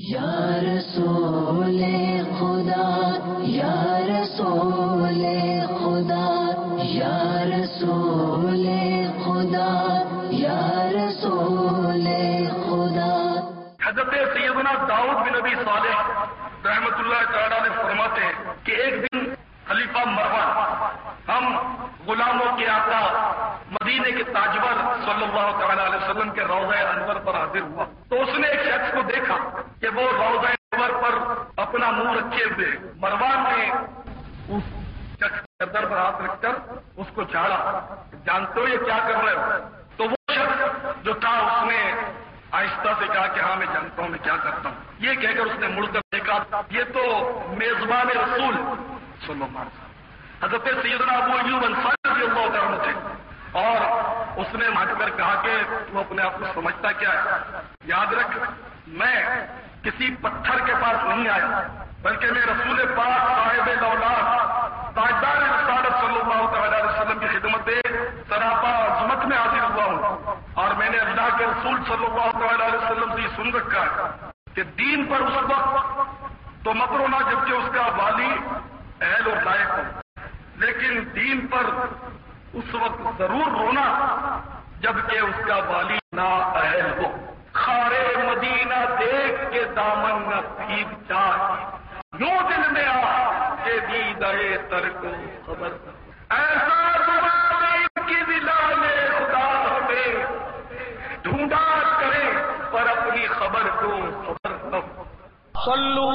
یا رسول خدا یا رسول خدا یا رسول خدا یا رسول خدا. حضرت سیدنا داؤد بن نبی صالح رحمۃ اللہ تعالیٰ نے فرماتے ہیں کہ ایک دن خلیفہ مروان ہم غلاموں کے آقا مدینے کے تاجور صلی اللہ تعالیٰ علیہ وسلم کے روضہ انور پر حاضر ہوا تو اس نے ایک شخص کو دیکھا کہ وہ روضہ انور پر اپنا منہ رکھے ہوئے. مروان نے اس شخص کے چادر پر ہاتھ رکھ کر اس کو جھاڑا. جانتے ہو یہ کیا کر رہے ہو؟ تو وہ شخص جو تھا اس نے آہستہ سے کہا کہ ہاں میں جانتا ہوں میں کیا کرتا ہوں. یہ کہہ کر اس نے مڑ کر دیکھا یہ تو میزبان رسول صلی اللہ علیہ وسلم حضرت سیدنا ابو ایوب انصاری رضی اللہ تعالیٰ عنہ تھے. اور اس نے ہٹ کر کہا کہ تو اپنے آپ کو سمجھتا کیا ہے؟ یاد رکھ میں کسی پتھر کے پاس نہیں آیا بلکہ میں رسول پاک صاحب دولت تاجدار رسالت صلی اللہ تعالیٰ علیہ وسلم کی خدمت سراپا عظمت میں حاضر ہوا ہوں. اور میں نے اللہ کے رسول صلی اللہ تعالیٰ علیہ وسلم سے سن رکھا ہے کہ دین پر اس وقت تو مت رونا جبکہ اس کا والی اہل اور لائق ہو، لیکن دین پر اس وقت ضرور رونا جبکہ اس کا والی نا اہل ہو. خارے مدینہ دیکھ کے دامن نہ بھیگ جائے یوں دل میں آ کہ دیدہ تر کو خبر ایسا زبان کی دلال خدا ہمیں ڈھونڈا کرے پر اپنی خبر کو خبر نہ. صلو